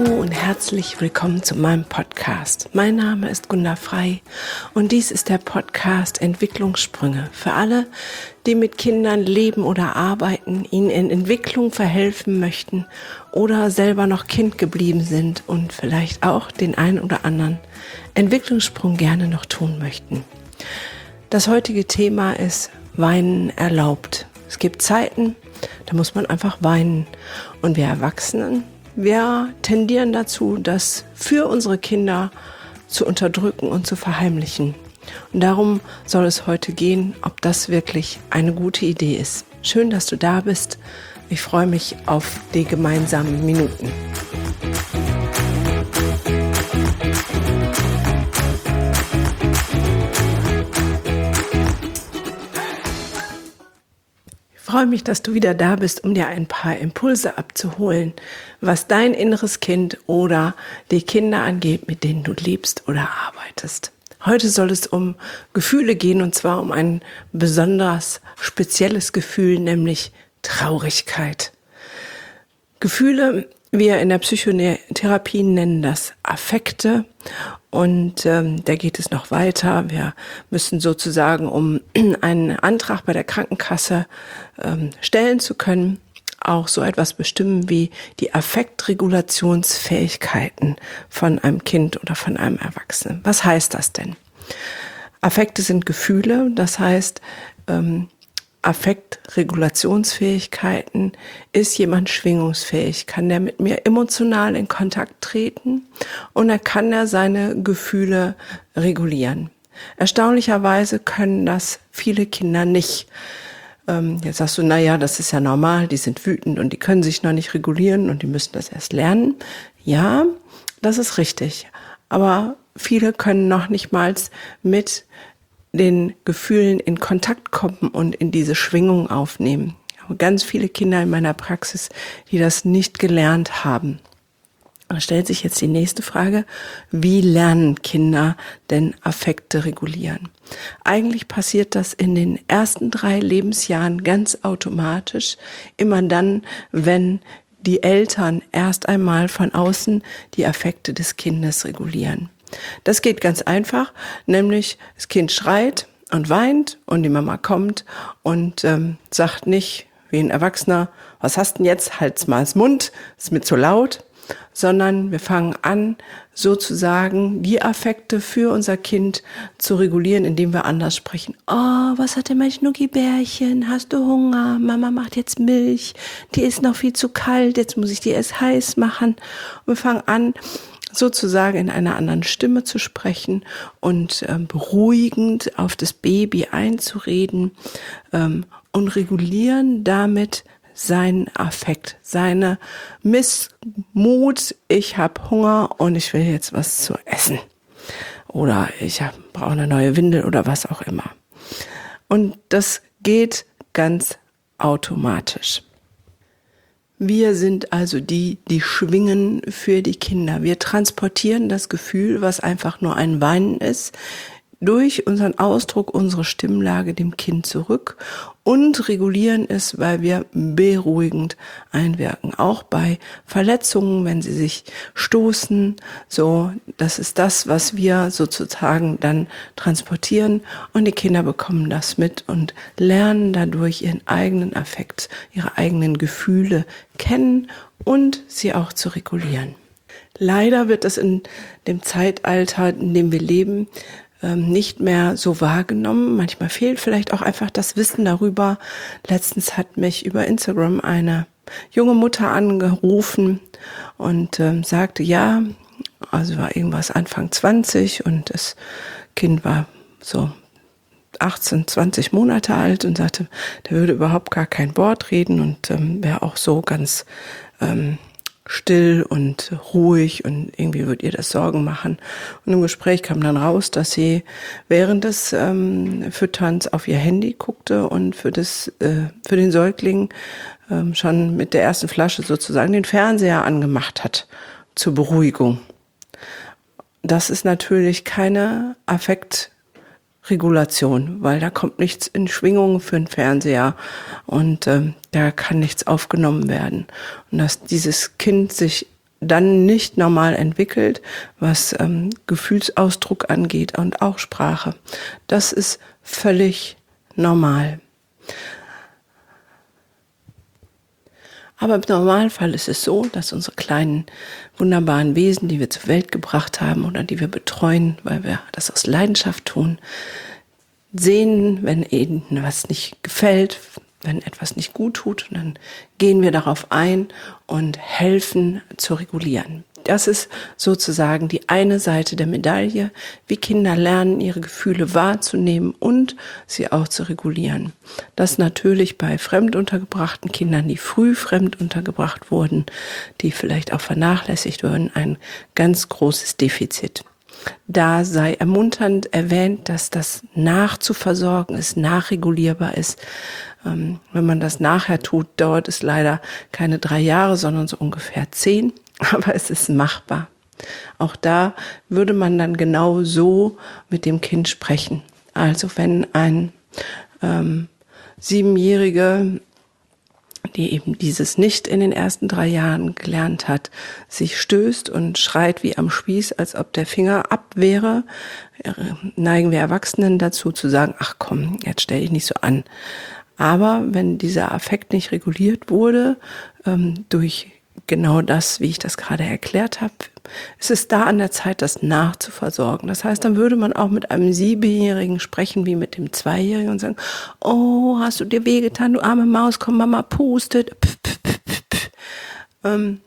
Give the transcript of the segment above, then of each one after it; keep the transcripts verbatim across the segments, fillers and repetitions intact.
und herzlich willkommen zu meinem Podcast. Mein Name ist Gunda Frei und dies ist der Podcast Entwicklungssprünge für alle, die mit Kindern leben oder arbeiten, ihnen in Entwicklung verhelfen möchten oder selber noch Kind geblieben sind und vielleicht auch den einen oder anderen Entwicklungssprung gerne noch tun möchten. Das heutige Thema ist Weinen erlaubt. Es gibt Zeiten, da muss man einfach weinen. Und wir Erwachsenen, wir tendieren dazu, das für unsere Kinder zu unterdrücken und zu verheimlichen. Und darum soll es heute gehen, ob das wirklich eine gute Idee ist. Schön, dass du da bist. Ich freue mich auf die gemeinsamen Minuten. Ich freue mich, dass du wieder da bist, um dir ein paar Impulse abzuholen, was dein inneres Kind oder die Kinder angeht, mit denen du lebst oder arbeitest. Heute soll es um Gefühle gehen, und zwar um ein besonders spezielles Gefühl, nämlich Traurigkeit. Gefühle, wir in der Psychotherapie nennen das Affekte, und ähm, da geht es noch weiter. Wir müssen sozusagen, um einen Antrag bei der Krankenkasse ähm, stellen zu können, auch so etwas bestimmen wie die Affektregulationsfähigkeiten von einem Kind oder von einem Erwachsenen. Was heißt das denn? Affekte sind Gefühle, das heißt, ähm, Affektregulationsfähigkeiten, ist jemand schwingungsfähig, kann der mit mir emotional in Kontakt treten und er kann er seine Gefühle regulieren. Erstaunlicherweise können das viele Kinder nicht. Ähm, jetzt sagst du, na ja, das ist ja normal, die sind wütend und die können sich noch nicht regulieren und die müssen das erst lernen. Ja, das ist richtig, aber viele können noch nicht mal mit den Gefühlen in Kontakt kommen und in diese Schwingung aufnehmen. Ich habe ganz viele Kinder in meiner Praxis, die das nicht gelernt haben. Da stellt sich jetzt die nächste Frage: Wie lernen Kinder denn Affekte regulieren? Eigentlich passiert das in den ersten drei Lebensjahren ganz automatisch, immer dann, wenn die Eltern erst einmal von außen die Affekte des Kindes regulieren. Das geht ganz einfach, nämlich das Kind schreit und weint und die Mama kommt und ähm, sagt nicht wie ein Erwachsener, was hast denn jetzt, halt's mal das Mund, ist mir zu laut, sondern wir fangen an, sozusagen die Affekte für unser Kind zu regulieren, indem wir anders sprechen. Oh, was hat denn mein Schnuckibärchen? Hast du Hunger? Mama macht jetzt Milch, die ist noch viel zu kalt, jetzt muss ich die erst heiß machen. Und wir fangen an, sozusagen in einer anderen Stimme zu sprechen und ähm, beruhigend auf das Baby einzureden ähm, und regulieren damit seinen Affekt, seine Missmut, ich habe Hunger und ich will jetzt was zu essen oder ich brauche eine neue Windel oder was auch immer. Und das geht ganz automatisch. Wir sind also die, die schwingen für die Kinder. Wir transportieren das Gefühl, was einfach nur ein Weinen ist, durch unseren Ausdruck, unsere Stimmlage dem Kind zurück und regulieren es, weil wir beruhigend einwirken. Auch bei Verletzungen, wenn sie sich stoßen, so, das ist das, was wir sozusagen dann transportieren, und die Kinder bekommen das mit und lernen dadurch ihren eigenen Affekt, ihre eigenen Gefühle kennen und sie auch zu regulieren. Leider wird das in dem Zeitalter, in dem wir leben, nicht mehr so wahrgenommen. Manchmal fehlt vielleicht auch einfach das Wissen darüber. Letztens hat mich über Instagram eine junge Mutter angerufen und ähm, sagte, ja, also war irgendwas Anfang zwanzig und das Kind war so achtzehn, zwanzig Monate alt und sagte, der würde überhaupt gar kein Wort reden und ähm, wäre auch so ganz ähm, still und ruhig und irgendwie würde ihr das Sorgen machen. Und im Gespräch kam dann raus, dass sie während des ähm, Fütterns auf ihr Handy guckte und für das äh, für den Säugling ähm, schon mit der ersten Flasche sozusagen den Fernseher angemacht hat zur Beruhigung. Das ist natürlich keine Affekt Regulation, weil da kommt nichts in Schwingung für den Fernseher und ähm, da kann nichts aufgenommen werden. Und dass dieses Kind sich dann nicht normal entwickelt, was ähm, Gefühlsausdruck angeht und auch Sprache. Das ist völlig normal. Aber im Normalfall ist es so, dass unsere kleinen, wunderbaren Wesen, die wir zur Welt gebracht haben oder die wir betreuen, weil wir das aus Leidenschaft tun, sehen, wenn ihnen was nicht gefällt, wenn etwas nicht gut tut, und dann gehen wir darauf ein und helfen zu regulieren. Das ist sozusagen die eine Seite der Medaille, wie Kinder lernen, ihre Gefühle wahrzunehmen und sie auch zu regulieren. Das natürlich bei fremd untergebrachten Kindern, die früh fremd untergebracht wurden, die vielleicht auch vernachlässigt wurden, ein ganz großes Defizit. Da sei ermunternd erwähnt, dass das nachzuversorgen ist, nachregulierbar ist. Ähm, wenn man das nachher tut, dauert es leider keine drei Jahre, sondern so ungefähr zehn. Aber es ist machbar. Auch da würde man dann genau so mit dem Kind sprechen. Also wenn ein ähm, Siebenjährige, die eben dieses nicht in den ersten drei Jahren gelernt hat, sich stößt und schreit wie am Spieß, als ob der Finger ab wäre, neigen wir Erwachsenen dazu zu sagen, ach komm, jetzt stell dich nicht so an. Aber wenn dieser Affekt nicht reguliert wurde, ähm, durch genau das, wie ich das gerade erklärt habe, ist es da an der Zeit, das nachzuversorgen. Das heißt, dann würde man auch mit einem Siebenjährigen sprechen, wie mit dem Zweijährigen und sagen, oh, hast du dir wehgetan, du arme Maus, komm, Mama pustet. Pff, pff, pff, pff. Ähm,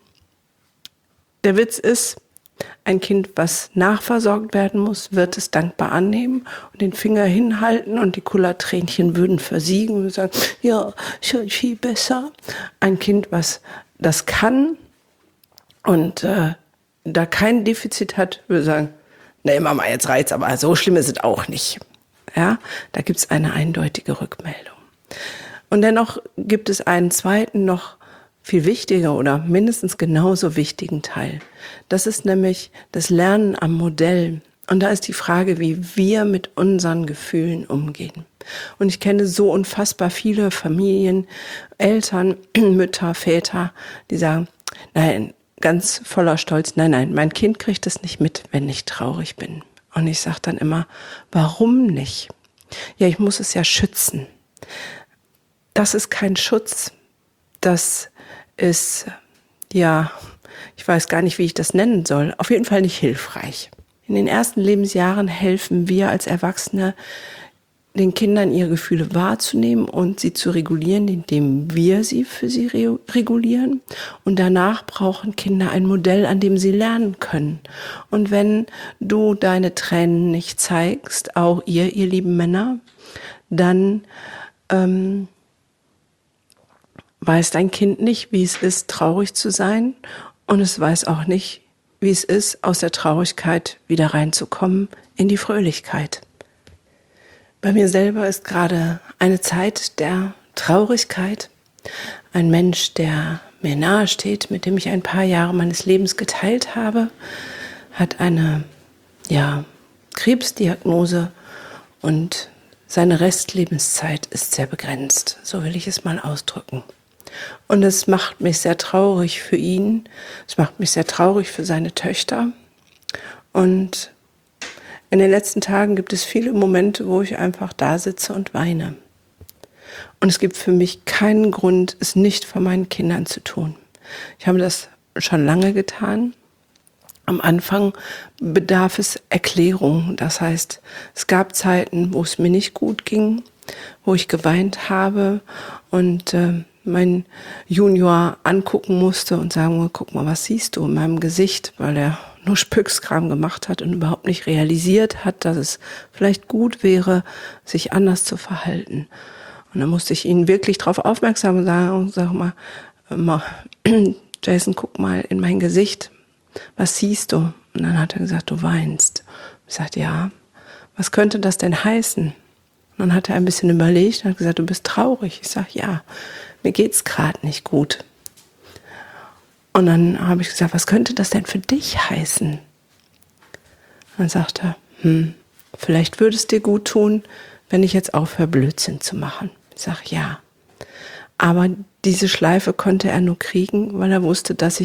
der Witz ist, ein Kind, was nachversorgt werden muss, wird es dankbar annehmen und den Finger hinhalten und die Kullertränchen würden versiegen und sagen, ja, schon viel besser. Ein Kind, was das kann und äh, da kein Defizit hat, würde sagen, nee, Mama, jetzt reizt, aber so schlimm ist es auch nicht. Ja, da gibt es eine eindeutige Rückmeldung. Und dennoch gibt es einen zweiten, noch viel wichtiger oder mindestens genauso wichtigen Teil. Das ist nämlich das Lernen am Modell. Und da ist die Frage, wie wir mit unseren Gefühlen umgehen. Und ich kenne so unfassbar viele Familien, Eltern, Mütter, Väter, die sagen, nein, ganz voller Stolz, nein, nein, mein Kind kriegt es nicht mit, wenn ich traurig bin. Und ich sage dann immer, warum nicht? Ja, ich muss es ja schützen. Das ist kein Schutz. Das ist, ja, ich weiß gar nicht, wie ich das nennen soll, auf jeden Fall nicht hilfreich. In den ersten Lebensjahren helfen wir als Erwachsene, den Kindern ihre Gefühle wahrzunehmen und sie zu regulieren, indem wir sie für sie re- regulieren. Und danach brauchen Kinder ein Modell, an dem sie lernen können. Und wenn du deine Tränen nicht zeigst, auch ihr, ihr lieben Männer, dann ähm, weiß dein Kind nicht, wie es ist, traurig zu sein. Und es weiß auch nicht, wie es ist, aus der Traurigkeit wieder reinzukommen in die Fröhlichkeit. Bei mir selber ist gerade eine Zeit der Traurigkeit. Ein Mensch, der mir nahe steht, mit dem ich ein paar Jahre meines Lebens geteilt habe, hat eine ja, Krebsdiagnose und seine Restlebenszeit ist sehr begrenzt. So will ich es mal ausdrücken. Und es macht mich sehr traurig für ihn. Es macht mich sehr traurig für seine Töchter. Und in den letzten Tagen gibt es viele Momente, wo ich einfach da sitze und weine. Und es gibt für mich keinen Grund, es nicht vor meinen Kindern zu tun. Ich habe das schon lange getan. Am Anfang bedarf es Erklärung. Das heißt, es gab Zeiten, wo es mir nicht gut ging, wo ich geweint habe und äh, mein Junior angucken musste und sagen, guck mal, was siehst du in meinem Gesicht, weil er nur Spückskram gemacht hat und überhaupt nicht realisiert hat, dass es vielleicht gut wäre, sich anders zu verhalten. Und dann musste ich ihn wirklich darauf aufmerksam sagen und sag mal, mal, Jason, guck mal in mein Gesicht, was siehst du? Und dann hat er gesagt, du weinst. Ich sagte, ja, was könnte das denn heißen? Und dann hat er ein bisschen überlegt und hat gesagt, du bist traurig. Ich sage, ja, mir geht's gerade nicht gut. Und dann habe ich gesagt, was könnte das denn für dich heißen? Und dann sagte er, hm, vielleicht würde es dir gut tun, wenn ich jetzt aufhöre, Blödsinn zu machen. Ich sage, ja. Aber diese Schleife konnte er nur kriegen, weil er wusste, dass ich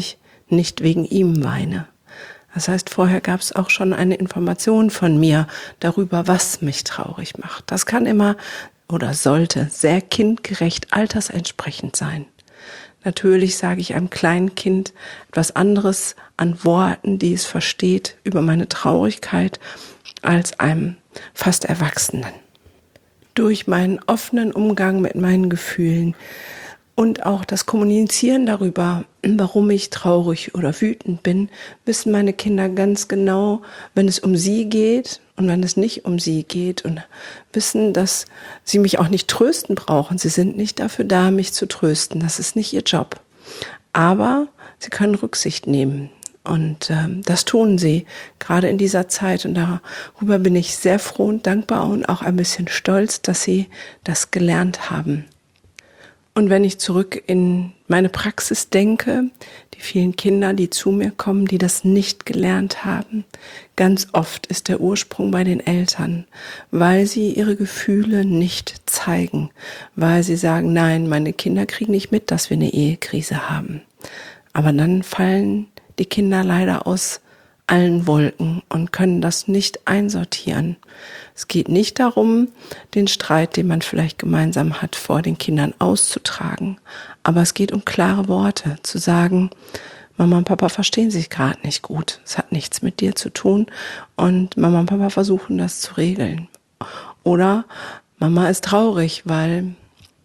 nicht wegen ihm weine. Das heißt, vorher gab es auch schon eine Information von mir darüber, was mich traurig macht. Das kann immer oder sollte sehr kindgerecht, altersentsprechend sein. Natürlich sage ich einem kleinen Kind etwas anderes an Worten, die es versteht, über meine Traurigkeit, als einem fast Erwachsenen. Durch meinen offenen Umgang mit meinen Gefühlen und auch das Kommunizieren darüber, warum ich traurig oder wütend bin, wissen meine Kinder ganz genau, wenn es um sie geht und wenn es nicht um sie geht, und wissen, dass sie mich auch nicht trösten brauchen. Sie sind nicht dafür da, mich zu trösten. Das ist nicht ihr Job. Aber sie können Rücksicht nehmen. Und ähm, das tun sie, gerade in dieser Zeit. Und darüber bin ich sehr froh und dankbar und auch ein bisschen stolz, dass sie das gelernt haben. Und wenn ich zurück in meine Praxis denke, die vielen Kinder, die zu mir kommen, die das nicht gelernt haben, ganz oft ist der Ursprung bei den Eltern, weil sie ihre Gefühle nicht zeigen, weil sie sagen, nein, meine Kinder kriegen nicht mit, dass wir eine Ehekrise haben. Aber dann fallen die Kinder leider aus allen Wolken und können das nicht einsortieren. Es geht nicht darum, den Streit, den man vielleicht gemeinsam hat, vor den Kindern auszutragen. Aber es geht um klare Worte, zu sagen, Mama und Papa verstehen sich gerade nicht gut. Es hat nichts mit dir zu tun und Mama und Papa versuchen das zu regeln. Oder Mama ist traurig, weil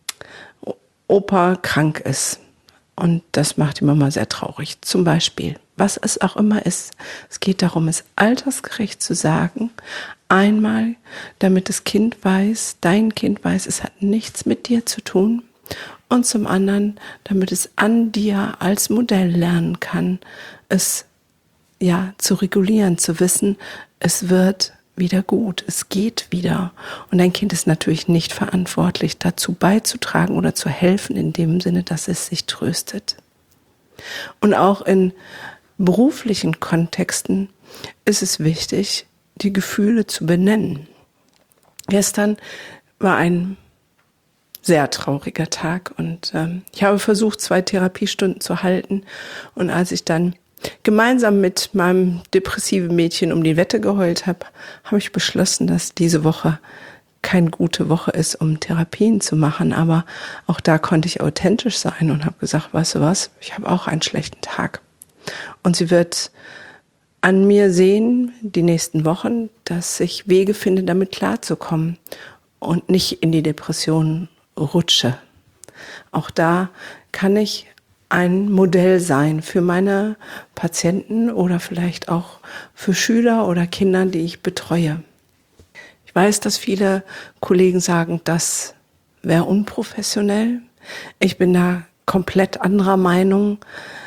Opa krank ist. Und das macht die Mama sehr traurig. Zum Beispiel, was es auch immer ist. Es geht darum, es altersgerecht zu sagen. Einmal, damit das Kind weiß, dein Kind weiß, es hat nichts mit dir zu tun. Und zum anderen, damit es an dir als Modell lernen kann, es ja zu regulieren, zu wissen, es wird wieder gut, es geht wieder. Und dein Kind ist natürlich nicht verantwortlich, dazu beizutragen oder zu helfen, in dem Sinne, dass es sich tröstet. Und auch in beruflichen Kontexten ist es wichtig, die Gefühle zu benennen. Gestern war ein sehr trauriger Tag und ähm, ich habe versucht, zwei Therapiestunden zu halten. Und als ich dann gemeinsam mit meinem depressiven Mädchen um die Wette geheult habe, habe ich beschlossen, dass diese Woche keine gute Woche ist, um Therapien zu machen. Aber auch da konnte ich authentisch sein und habe gesagt, weißt du was, ich habe auch einen schlechten Tag. Und sie wird an mir sehen, die nächsten Wochen, dass ich Wege finde, damit klarzukommen und nicht in die Depression rutsche. Auch da kann ich ein Modell sein für meine Patienten oder vielleicht auch für Schüler oder Kinder, die ich betreue. Ich weiß, dass viele Kollegen sagen, das wäre unprofessionell. Ich bin da komplett anderer Meinung.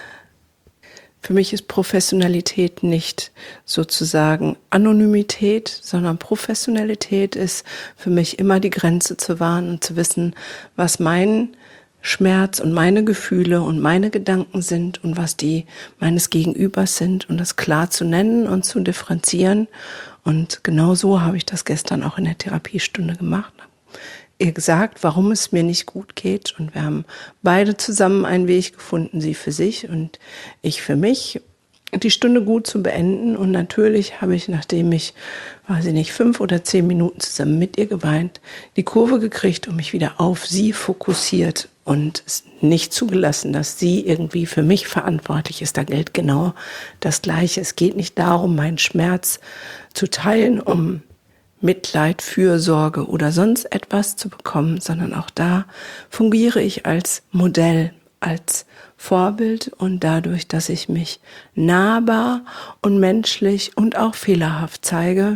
Für mich ist Professionalität nicht sozusagen Anonymität, sondern Professionalität ist für mich immer die Grenze zu wahren und zu wissen, was mein Schmerz und meine Gefühle und meine Gedanken sind und was die meines Gegenübers sind und das klar zu nennen und zu differenzieren. Und genau so habe ich das gestern auch in der Therapiestunde gemacht. Ihr gesagt, warum es mir nicht gut geht, und wir haben beide zusammen einen Weg gefunden, sie für sich und ich für mich, die Stunde gut zu beenden. Und natürlich habe ich, nachdem ich, weiß ich nicht, fünf oder zehn Minuten zusammen mit ihr geweint, die Kurve gekriegt und mich wieder auf sie fokussiert und es nicht zugelassen, dass sie irgendwie für mich verantwortlich ist. Da gilt genau das Gleiche. Es geht nicht darum, meinen Schmerz zu teilen, um Mitleid, Fürsorge oder sonst etwas zu bekommen, sondern auch da fungiere ich als Modell, als Vorbild, und dadurch, dass ich mich nahbar und menschlich und auch fehlerhaft zeige,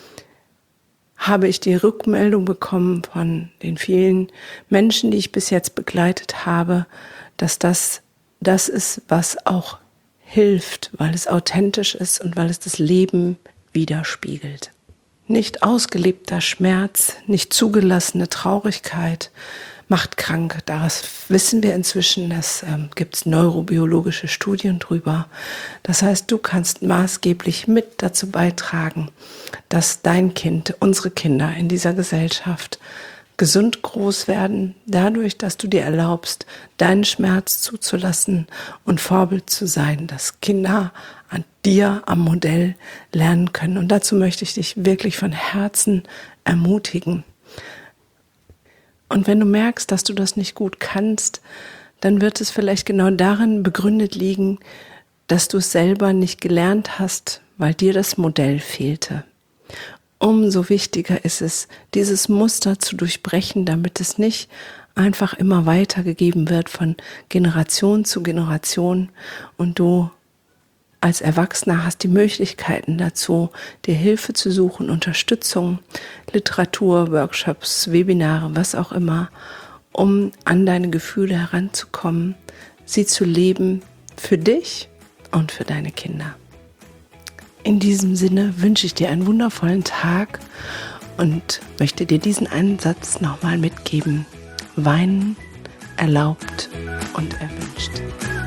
habe ich die Rückmeldung bekommen von den vielen Menschen, die ich bis jetzt begleitet habe, dass das das ist, was auch hilft, weil es authentisch ist und weil es das Leben widerspiegelt. Nicht ausgelebter Schmerz, nicht zugelassene Traurigkeit macht krank. Das wissen wir inzwischen, das ähm, gibt es neurobiologische Studien drüber. Das heißt, du kannst maßgeblich mit dazu beitragen, dass dein Kind, unsere Kinder in dieser Gesellschaft gesund groß werden, dadurch, dass du dir erlaubst, deinen Schmerz zuzulassen und Vorbild zu sein, dass Kinder an dir, am Modell lernen können. Und dazu möchte ich dich wirklich von Herzen ermutigen. Und wenn du merkst, dass du das nicht gut kannst, dann wird es vielleicht genau darin begründet liegen, dass du es selber nicht gelernt hast, weil dir das Modell fehlte. Umso wichtiger ist es, dieses Muster zu durchbrechen, damit es nicht einfach immer weitergegeben wird von Generation zu Generation und du als Erwachsener hast die Möglichkeiten dazu, dir Hilfe zu suchen, Unterstützung, Literatur, Workshops, Webinare, was auch immer, um an deine Gefühle heranzukommen, sie zu leben für dich und für deine Kinder. In diesem Sinne wünsche ich dir einen wundervollen Tag und möchte dir diesen einen Satz nochmal mitgeben. Weinen erlaubt und erwünscht.